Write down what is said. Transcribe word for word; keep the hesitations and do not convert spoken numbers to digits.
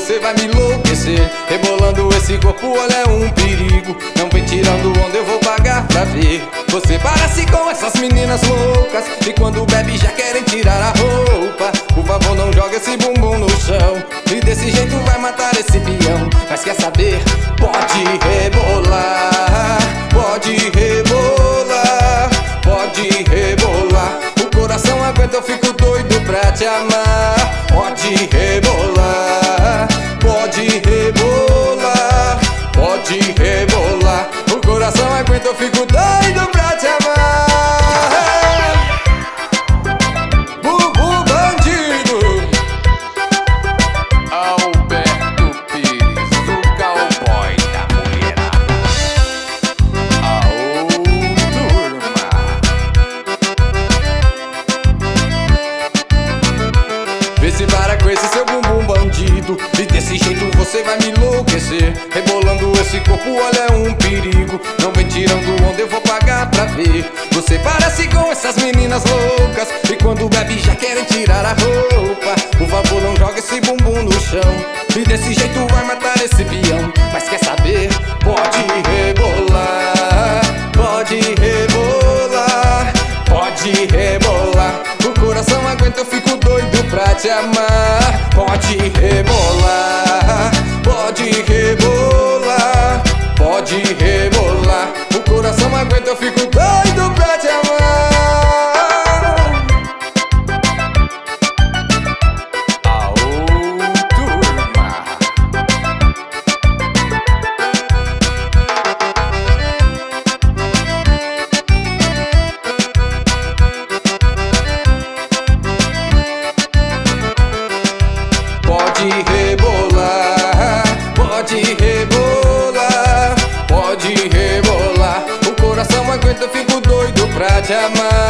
você vai me enlouquecer. Rebolando esse corpo, olha, é um perigo. Não vem tirando onda, eu vou pagar pra ver. Você parece com essas meninas loucas e quando bebe já querem tirar a roupa. Por favor, não joga esse bumbum no chão, e desse jeito vai matar esse peão. Mas quer saber? Pode rebolar, pode rebolar, pode rebolar. O coração aguenta, eu fico doido pra te amar. Pode rebolar, pode rebolar, pode rebolar. O coração aguenta, eu fico doido pra te amar. Bubu Bandido, Alberto Pires, o cowboy da mulherada. Aô, turma. vê se para com esse seu bumbum bandido, e desse jeito você vai me enlouquecer. Rebolando esse corpo, olha, é um perigo. Não vem tirando onda, eu vou pagar pra ver. Você parece com essas meninas loucas e quando bebe já querem tirar a roupa. Por favor, não joga esse bumbum no chão, e desse jeito vai matar esse peão. Mas quer saber? Pode rebolar, pode rebolar, pode rebolar. O coração aguenta, eu fico doido pra te amar. Pode rebolar, pode rebolar, pode rebolar. O coração aguenta, eu fico doido pra te amar. Aô, turma. Pode rebolar, pode rebolar, pode rebolar. O coração aguenta, eu fico doido pra te amar.